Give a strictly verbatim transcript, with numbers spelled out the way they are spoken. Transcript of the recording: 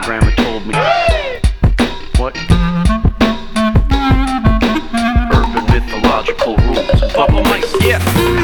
grandma told me. What? Urban mythological rules. Bubble mice, yeah.